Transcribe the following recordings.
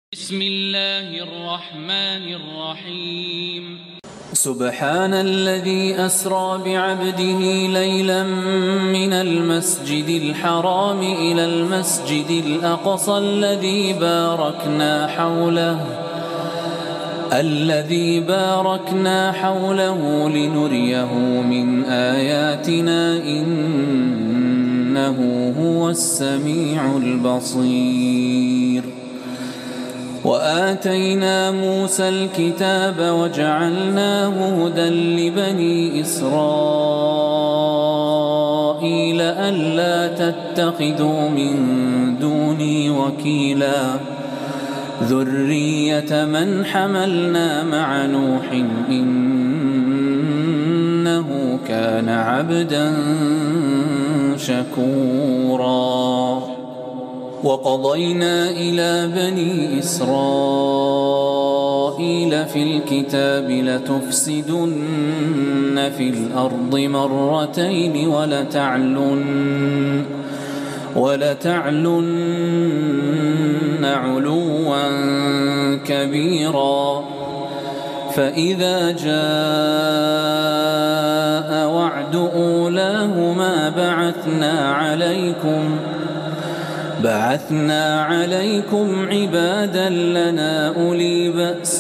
بسم الله الرحمن الرحيم. سبحان الذي أسرى بعبده ليلا من المسجد الحرام إلى المسجد الأقصى الذي باركنا حوله لنريه من آياتنا إنه هو السميع البصير. وآتينا موسى الكتاب وجعلناه هدى لبني إسرائيل ألا تتخذوا من دوني وكيلا ذرية من حملنا مع نوح إنه كان عبدا شكورا. وقضينا إلى بني إسرائيل في الكتاب لتفسدن في الأرض مرتين ولتعلن علوا كبيرا. فإذا جاء وعد أولاهما بعثنا عليكم عبادا لنا أولي بأس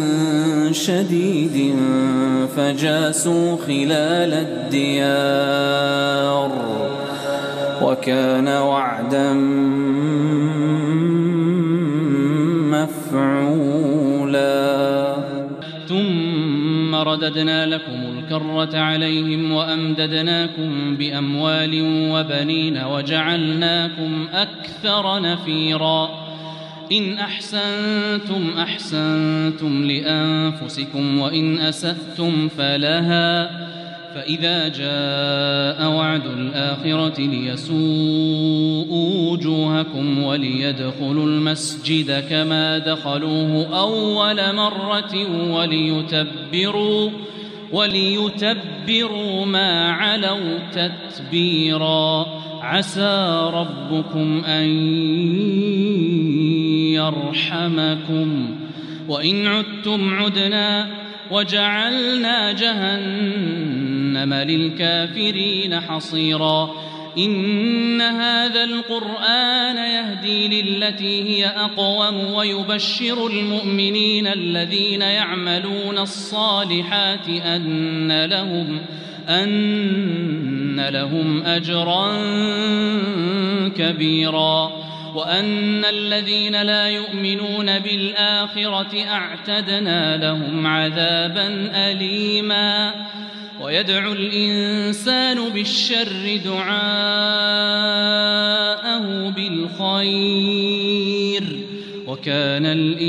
شديد فجاسوا خلال الديار وكان وعدا مفعولا. ثم رددنا لكم الكرة عليهم وأمددناكم بأموال وبنين وجعلناكم أكثر نفيرا. إن أحسنتم أحسنتم لأنفسكم وإن أسأتم فلها. فإذا جاء وعد الآخرة ليسوءوا وجوهكم وليدخلوا المسجد كما دخلوه أول مرة وليتبروا ما علوا تتبيرا. عسى ربكم أن يرحمكم وإن عدتم عدنا وجعلنا جهنم للكافرين حصيرا. إن هذا القرآن يهدي للتي هي أقوم ويبشر المؤمنين الذين يعملون الصالحات أن لهم أجرا كبيرا وأن الذين لا يؤمنون بالآخرة أعتدنا لهم عذابا أليما. ويدعو الإنسان بالشر دعاءه بالخير وكان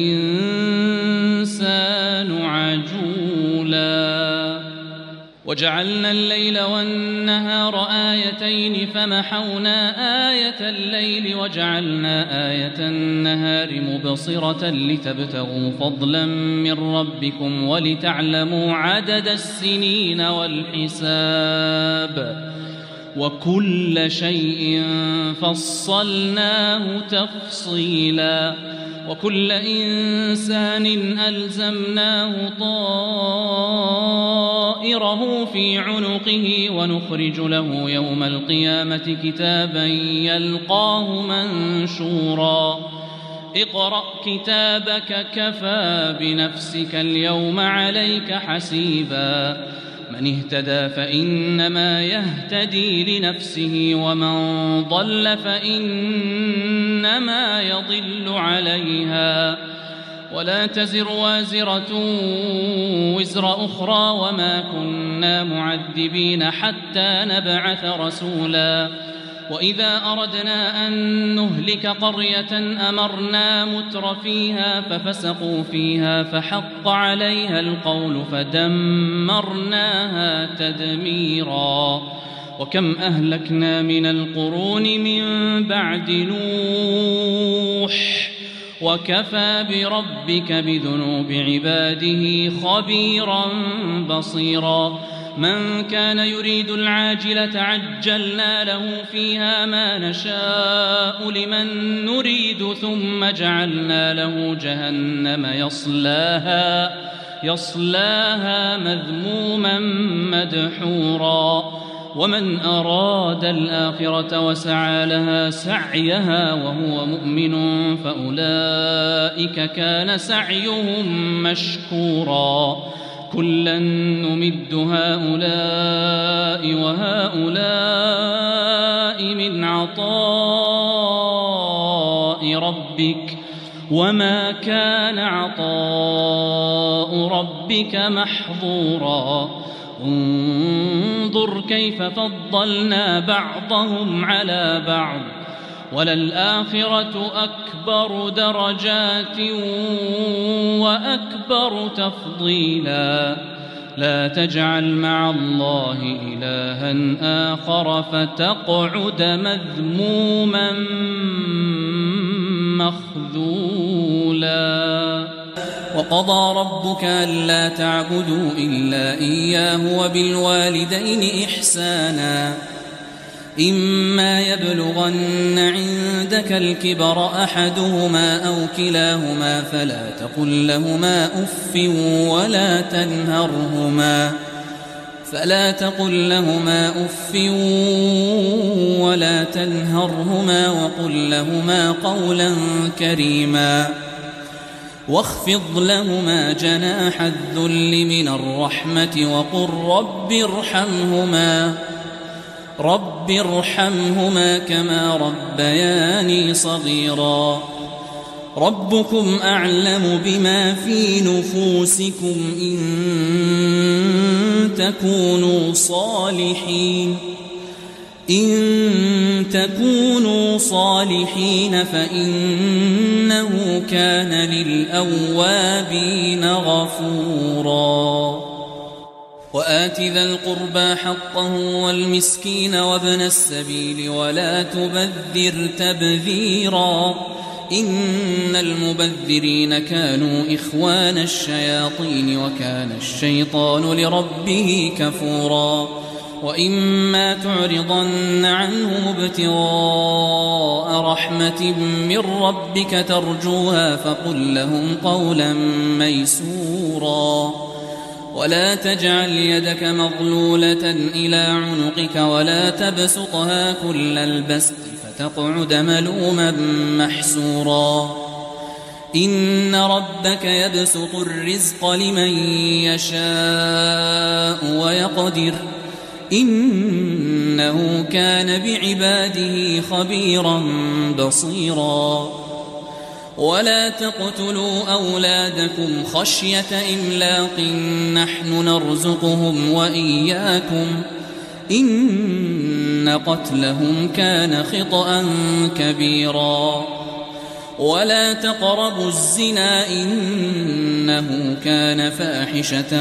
الإنسان عجولا. وجعلنا الليل والنهار آيتين فمحونا آية الليل وجعلنا آية النهار مبصرة لتبتغوا فضلا من ربكم ولتعلموا عدد السنين والحساب وكل شيء فصلناه تفصيلا. وكل إنسان ألزمناه طائره في عنقه ونخرج له يوم القيامة كتابا يلقاه منشورا. اقرأ كتابك كفى بنفسك اليوم عليك حسيبا. من اهتدى فإنما يهتدي لنفسه ومن ضل فإنما يضل عليها ولا تزر وازرة وزر أخرى وما كنا معذبين حتى نبعث رسولا. وإذا أردنا أن نهلك قرية أمرنا متر فيها ففسقوا فيها فحق عليها القول فدمرناها تدميرا. وكم أهلكنا من القرون من بعد نوح وكفى بربك بذنوب عباده خبيرا بصيرا. من كان يريد العاجلة عجلنا له فيها ما نشاء لمن نريد ثم جعلنا له جهنم يصلاها مذموما مدحورا ومن أراد الآخرة وسعى لها سعيها وهو مؤمن فأولئك كان سعيهم مشكورا كلا نمد هؤلاء وهؤلاء من عطاء ربك وما كان عطاء ربك محظورا انظر كيف فضلنا بعضهم على بعض وللآخرة أكبر درجات وأكبر تفضيلا لا تجعل مع الله إلها آخر فتقعد مذموما مخذولا وقضى ربك ألا تعبدوا إلا إياه وبالوالدين إحسانا إما يبلغن عندك الكبر أحدهما أو كلاهما فلا تقل لهما أف ولا تنهرهما وقل لهما قولا كريما واخفض لهما جناح الذل من الرحمة وقل رب ارحمهما كما ربياني صغيرا ربكم أعلم بما في نفوسكم إن تكونوا صالحين فإنه كان للأوابين غفورا وآت ذا القربى حقه والمسكين وابن السبيل ولا تبذر تبذيرا إن المبذرين كانوا إخوان الشياطين وكان الشيطان لربه كفورا وإما تعرضن عنهم ابتغاء رحمة من ربك ترجوها فقل لهم قولا ميسورا ولا تجعل يدك مغلولة إلى عنقك ولا تبسطها كل البسط فتقعد ملوما محسورا إن ربك يبسط الرزق لمن يشاء ويقدر إنه كان بعباده خبيرا بصيرا ولا تقتلوا أولادكم خشية إملاق نحن نرزقهم وإياكم إن قتلهم كان خطأ كبيرا ولا تقربوا الزنا إنه كان فاحشة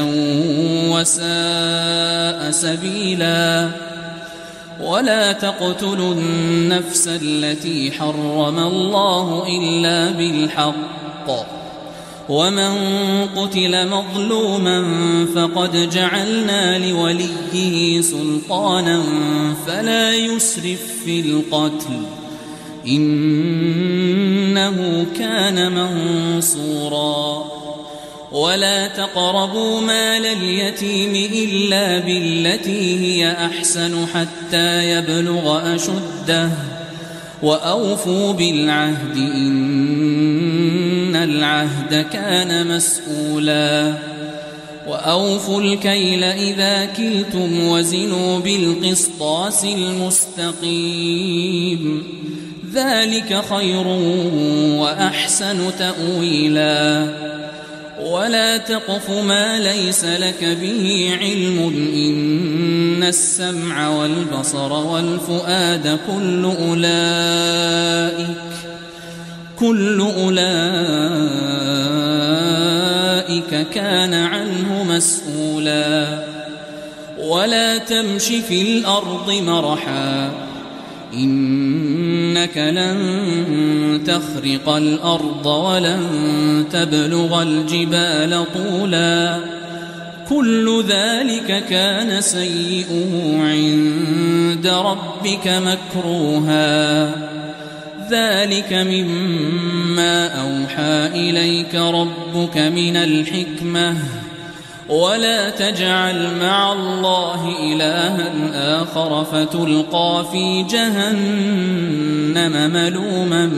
وساء سبيلا ولا تقتلوا النفس التي حرم الله إلا بالحق ومن قتل مظلوما فقد جعلنا لوليه سلطانا فلا يسرف في القتل إنه كان منصورا ولا تقربوا مال اليتيم إلا بالتي هي أحسن حتى يبلغ أشده وأوفوا بالعهد إن العهد كان مسؤولا وأوفوا الكيل إذا كلتم وزنوا بالقسطاس المستقيم ذلك خير وأحسن تأويلا ولا تقف ما ليس لك به علم إن السمع والبصر والفؤاد كل أولئك كان عنه مسؤولا ولا تمش في الأرض مرحا إنك لن تخرق الأرض ولن تبلغ الجبال طولا كل ذلك كان سيئه عند ربك مكروها ذلك مما أوحى إليك ربك من الحكمة ولا تجعل مع الله إلها آخر فتلقى في جهنم ملوما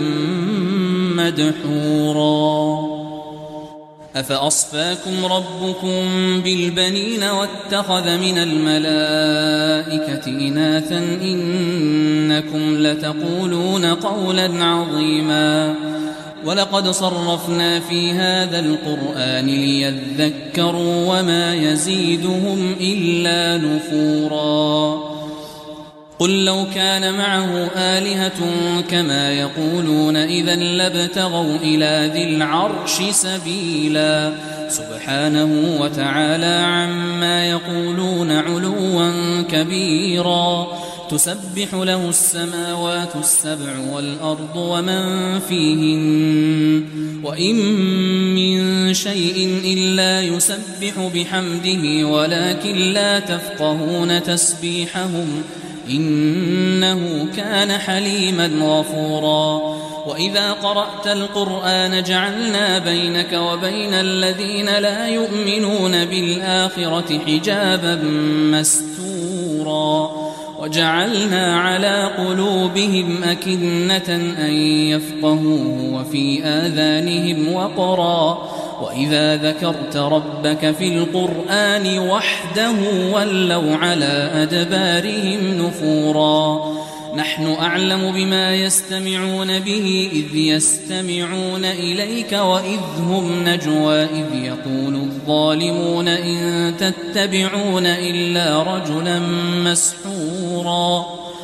مدحورا أفأصفاكم ربكم بالبنين واتخذ من الملائكة إناثا إنكم لتقولون قولا عظيما ولقد صرفنا في هذا القرآن ليذكروا وما يزيدهم إلا نفورا قل لو كان معه آلهة كما يقولون إذا لابتغوا إلى ذي العرش سبيلا سبحانه وتعالى عما يقولون علوا كبيرا تسبح له السماوات السبع والأرض ومن فيهن وإن من شيء إلا يسبح بحمده ولكن لا تفقهون تسبيحهم إنه كان حليما غفورا وإذا قرأت القرآن جعلنا بينك وبين الذين لا يؤمنون بالآخرة حجابا مستورا وجعلنا على قلوبهم أكنة أن يفقهوه وفي آذانهم وقرا وإذا ذكرت ربك في القرآن وحده ولوا على أدبارهم نفورا نحن أعلم بما يستمعون به إذ يستمعون إليك وإذ هم نجوى إذ يقول الظالمون إن تتبعون إلا رجلا مسحورا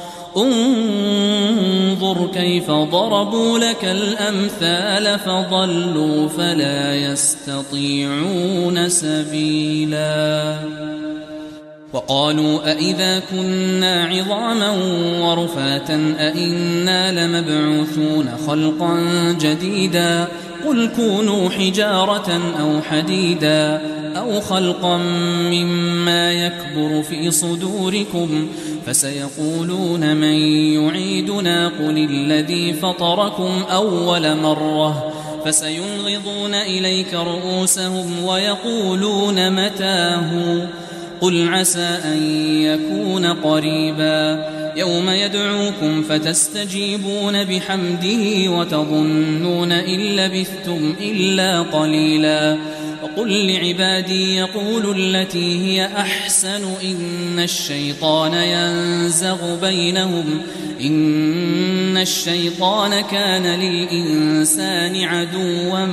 انظر كيف ضربوا لك الأمثال فضلوا فلا يستطيعون سبيلا وقالوا أئذا كنا عظاما ورفاتا أئنا لمبعوثون خلقا جديدا قل كونوا حجارة أو حديدا أو خلقا مما يكبر في صدوركم فسيقولون من يعيدنا قل الذي فطركم أول مرة فسينغضون إليك رؤوسهم ويقولون متاه قل عسى أن يكون قريبا يوم يدعوكم فتستجيبون بحمده وتظنون إن لبثتم إلا قليلا وقل لعبادي يقولوا التي هي أحسن إن الشيطان ينزغ بينهم إن الشيطان كان للإنسان عدوا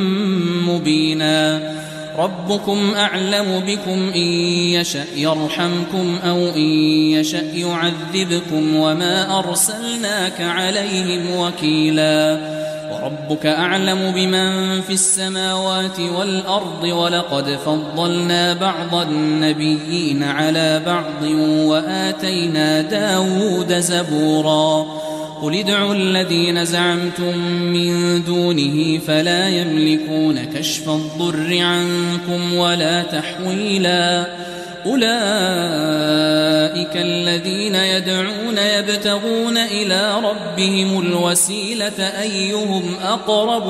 مبينا ربكم أعلم بكم إن يشأ يرحمكم أو إن يشأ يعذبكم وما أرسلناك عليهم وكيلا وربك أعلم بمن في السماوات والأرض ولقد فضلنا بعض النبيين على بعض وآتينا داود زبورا قل ادعوا الذين زعمتم من دونه فلا يملكون كشف الضر عنكم ولا تحويلا أولئك الذين يدعون يبتغون إلى ربهم الوسيلة أيهم أقرب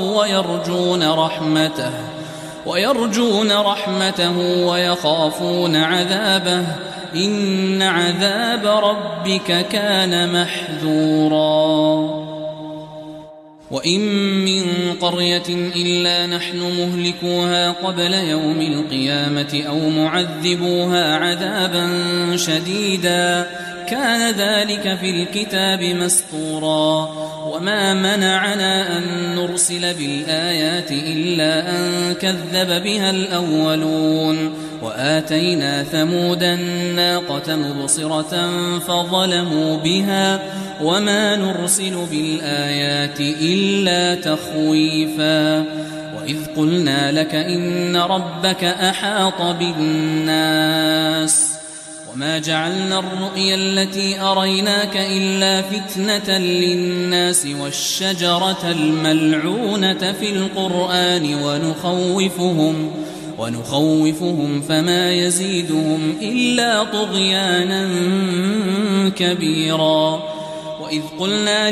ويرجون رحمته ويخافون عذابه إن عذاب ربك كان محذورا وإن من قرية إلا نحن مهلكوها قبل يوم القيامة أو معذبوها عذابا شديدا كان ذلك في الكتاب مسطورا وما منعنا أن نرسل بالآيات إلا أن كذب بها الأولون وآتينا ثمود الناقة مبصرة فظلموا بها وما نرسل بالآيات إلا تخويفا وإذ قلنا لك إن ربك أحاط بالناس وما جعلنا الرؤيا التي أريناك إلا فتنة للناس والشجرة الملعونة في القرآن ونخوفهم فما يزيدهم إلا طغيانا كبيرا. وإذ قلنا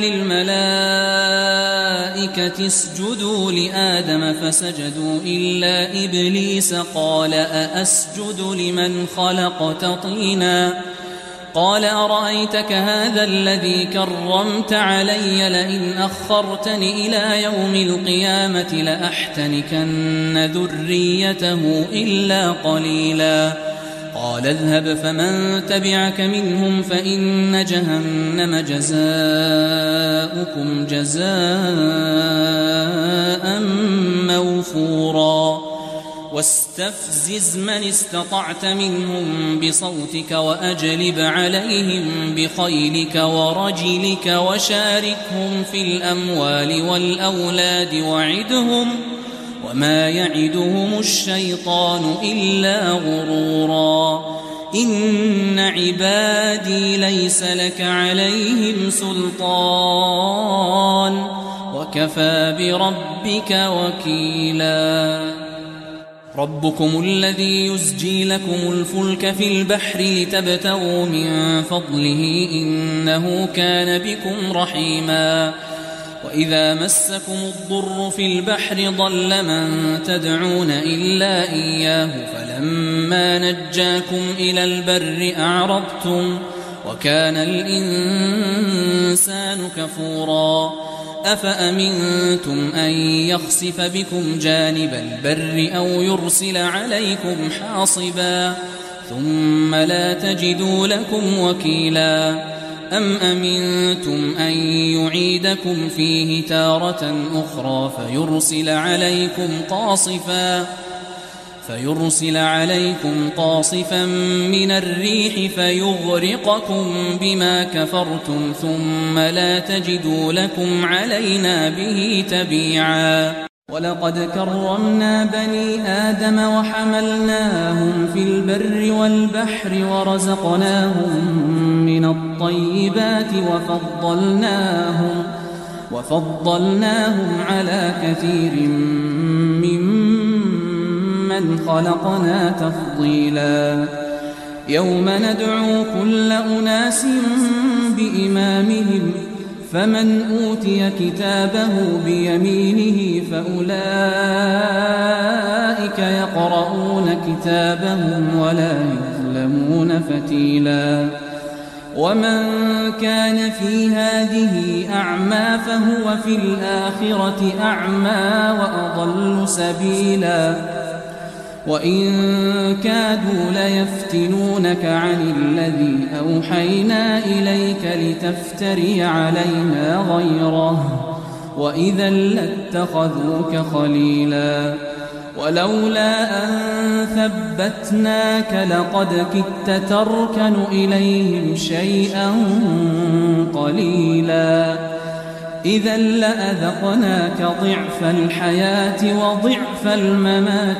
للملائكة اسجدوا لآدم فسجدوا إلا إبليس قال أأسجد لمن خلقت طينا قال أرأيتك هذا الذي كرمت علي لئن أخرتني إلى يوم القيامة لأحتنكن ذريته إلا قليلا. قال اذهب فمن تبعك منهم فإن جهنم جزاؤكم جزاء موفورا. واستفزز من استطعت منهم بصوتك وأجلب عليهم بخيلك ورجلك وشاركهم في الأموال والأولاد وعدهم وما يعدهم الشيطان إلا غرورا. إن عبادي ليس لك عليهم سلطان وكفى بربك وكيلا. ربكم الذي يزجي لكم الفلك في البحر لتبتغوا من فضله إنه كان بكم رحيما. وإذا مسكم الضر في البحر ضل من تدعون إلا إياه فلما نجاكم إلى البر أعرضتم وكان الإنسان كفورا. أفأمنتم أن يخسف بكم جانب البر أو يرسل عليكم حاصبا ثم لا تجدوا لكم وكيلا. أم أمنتم أن يعيدكم فيه تارة أخرى فيرسل عليكم قاصفا من الريح فيغرقكم بما كفرتم ثم لا تجدوا لكم علينا به تبيعا. ولقد كرمنا بني آدم وحملناهم في البر والبحر ورزقناهم من الطيبات وفضلناهم على كثير ممن خلقنا تفضيلا. يوم ندعو كل أناس بإمامهم فمن أوتي كتابه بيمينه فأولئك يقرؤون كتابهم ولا يظلمون فتيلا. ومن كان في هذه أعمى فهو في الآخرة أعمى وأضل سبيلا. وإن كادوا ليفتنونك عن الذي أوحينا إليك لتفتري علينا غيره وإذا لاتخذوك خليلا. ولولا أن ثبتناك لقد كدت تركن إليهم شيئا قليلا. إذا لأذقناك ضعف الحياة وضعف الممات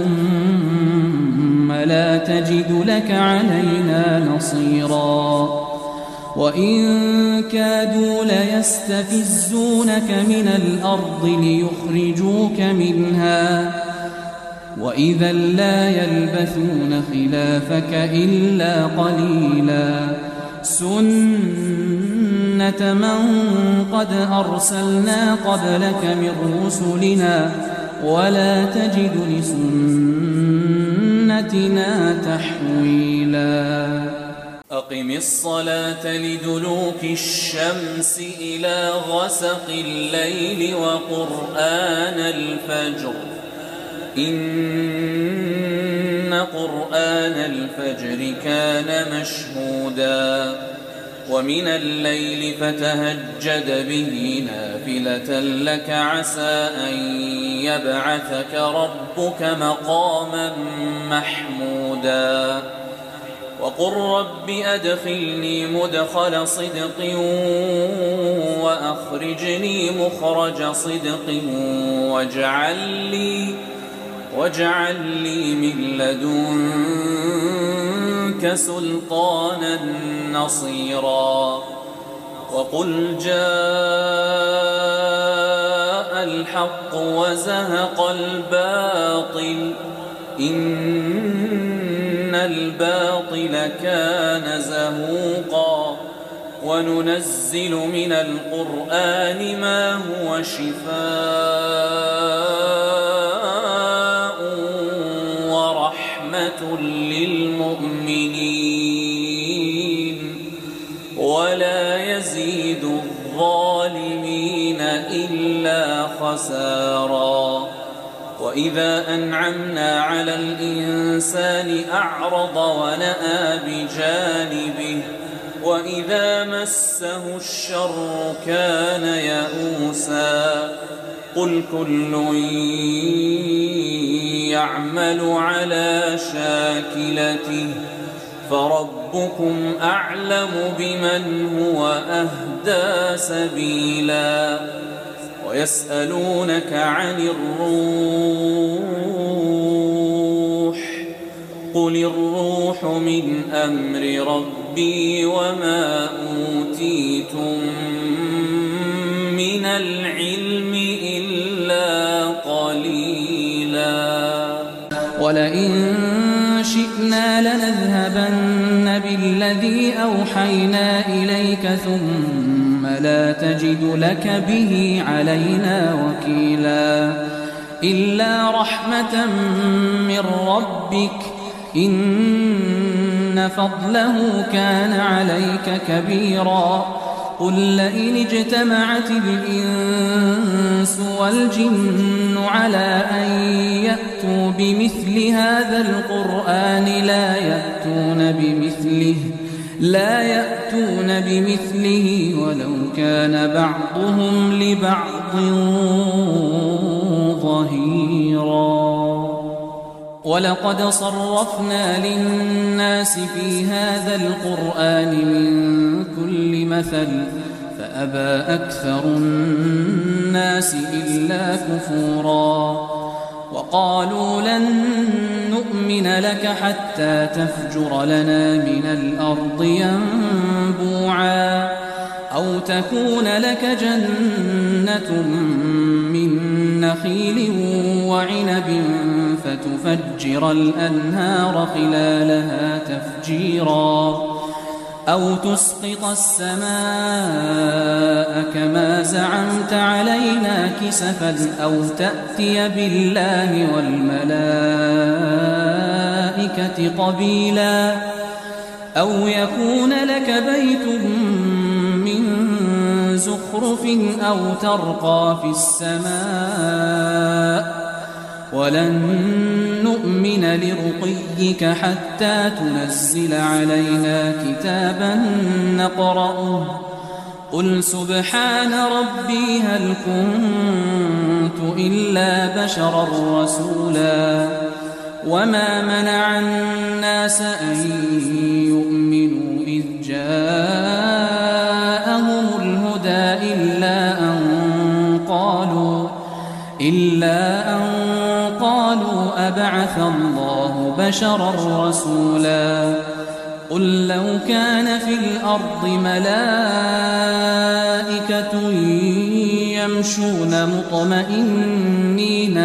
ثم لا تجد لك علينا نصيرا. وإن كادوا ليستفزونك من الأرض ليخرجوك منها وإذا لا يلبثون خلافك إلا قليلا. سنة من قد أرسلنا قبلك من رسلنا ولا تجد لسنتنا تحويلا. أقم الصلاة لدلوك الشمس إلى غسق الليل وقرآن الفجر إن قرآن الفجر كان مشهودا. ومن الليل فتهجد به نافلة لك عسى أن يبعثك ربك مقاما محمودا. وقل رب أدخلني مدخل صدق وأخرجني مخرج صدق واجعل لي من لدنك سلطانا نصيرا. وقل جاء الحق وزهق الباطل إن الباطل كان زهوقا وننزل من القرآن ما هو شفاء ورحمة للمؤمنين ولا يزيد الظالمين إلا خسارا وإذا أنعمنا على الإنسان أعرض ونأى بجانبه وإذا مسه الشر كان يئوسا قل كل يعمل على شاكلته فربكم أعلم بمن هو أهدى سبيلا ويسألونك عن الروح قل الروح من أمر ربي وما أوتيتم من العلم إلا قليلا ولئن شئنا لنذهبن بالذي أوحينا إليك ثم لا تجد لك به علينا وكيلا إلا رحمة من ربك إن فضله كان عليك كبيرا قل لئن اجتمعت الإنس والجن على أن يأتوا بمثل هذا القرآن لا يأتون بمثله ولو كان بعضهم لبعض ظهيرا ولقد صرفنا للناس في هذا القرآن من كل مثل فأبى أكثر الناس إلا كفورا وقالوا لن نؤمن لك حتى تفجر لنا من الأرض ينبوعا أو تكون لك جنة من نخيل وعنب فتفجر الأنهار خلالها تفجيرا أو تسقط السماء كما زعمت علينا كسفا أو تأتي بالله والملائكة قبيلا أو يكون لك بيت من زخرف أو ترقى في السماء ولن نؤمن لرقيك حتى تنزل علينا كتابا نقرأه قل سبحان ربي هل كنت إلا بشرا رسولا وما منع الناس أن يؤمنوا إذ جاءهم الهدى إلا أن قالوا أبعث الله بشرا رسولا قل لو كان في الأرض ملائكة يمشون مطمئنين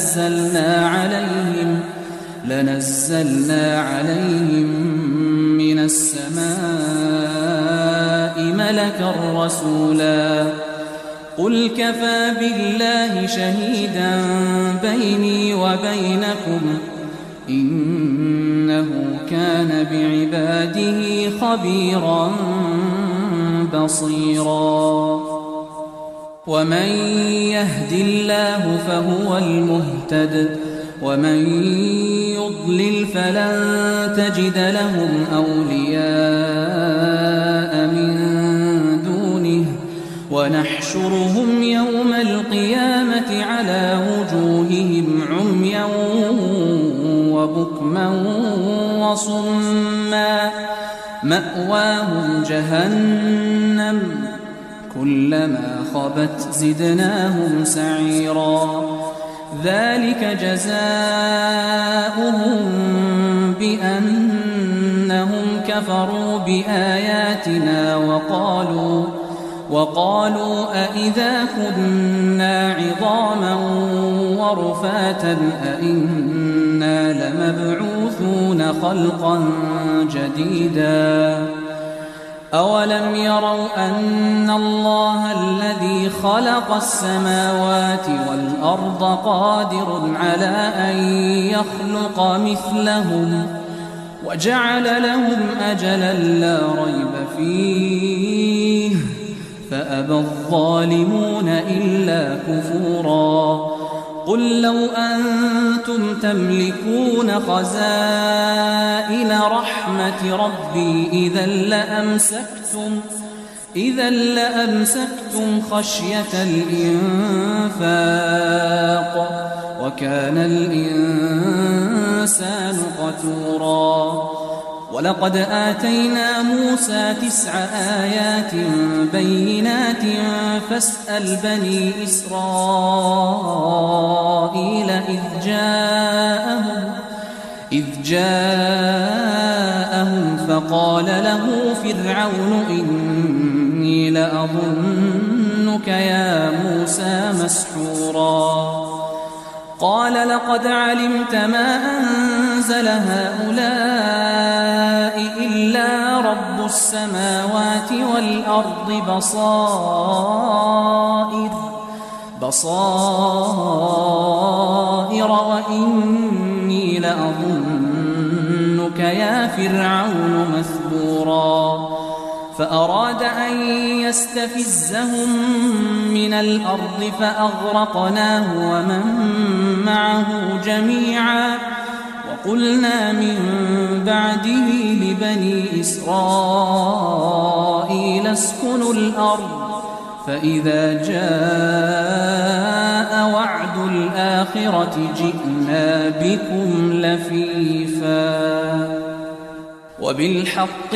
لنزلنا عليهم من السماء ملكا رسولا قل كفى بالله شهيدا بيني وبينكم إنه كان بعباده خبيرا بصيرا ومن يهد الله فهو المهتد ومن يضلل فلن تجد لهم أولياء من دونه ونحشرهم يوم القيامة على وجوههم عميا وبكما وصما مأواهم جهنم كلما خبت زدناهم سعيرا ذلك جزاؤهم بأنهم كفروا بآياتنا وقالوا أإذا كنا عظاما ورفاتا أإنا لمبعوثون خلقا جديدا أولم يروا أن الله الذي خلق السماوات والأرض قادر على أن يخلق مثلهم وجعل لهم أجلا لا ريب فيه فأبى الظالمون إلا كفورا قل لو أنتم تملكون خزائن رحمة ربي إذا لأمسكتم خشية الإنفاق وكان الإنسان قتورا ولقد آتينا موسى 9 آيات بينات فاسأل بني إسرائيل إذ جاءهم فقال له فرعون إني لأظنك يا موسى مسحورا قال لقد علمت ما أنزل هؤلاء إلا رب السماوات والأرض بصائر وإني لأظنك يا فرعون مثبورا فأراد أن يستفزهم من الأرض فأغرقناه ومن معه جميعا وقلنا من بعده لبني إسرائيل اسكنوا الأرض فإذا جاء وعد الآخرة جئنا بكم لفيفا وبالحق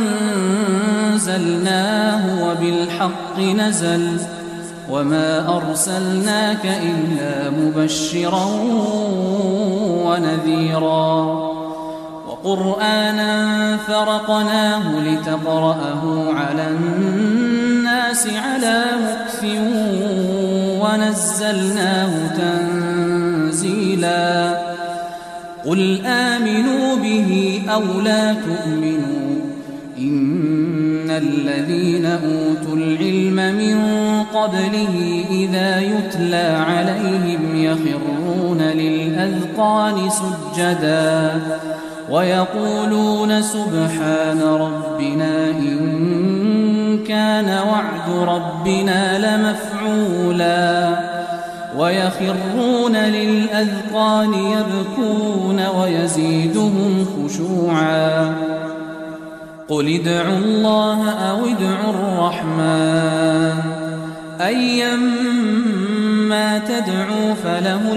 أنزلناه وبالحق نزل وما أرسلناك إلا مبشرا ونذيرا وقرآنا فرقناه لتقرأه على الناس على مكث ونزلناه تنزيلا قل آمنوا به أو لا تؤمنوا إن الذين أوتوا العلم من قبله إذا يتلى عليهم يخرون للأذقان سجدا ويقولون سبحان ربنا إن كان وعد ربنا لمفعولا ويخرون للأذقان يبكون ويزيدهم خشوعا قل ادعوا الله أو ادعوا الرحمن أيما تدعوا فله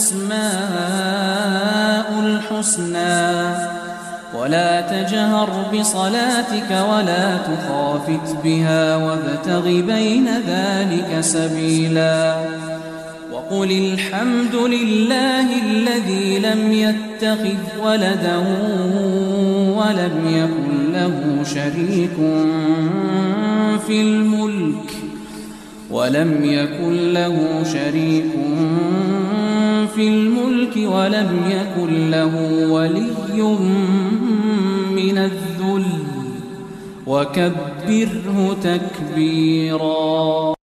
الأسماء الحسنى ولا تجهر بصلاتك ولا تخافت بها وابتغ بين ذلك سبيلا وقل الحمد لله الذي لم يتخذ ولدا ولم يكن له شريك في الملك ولم يكن له ولي من الذل وكبره تكبيرا.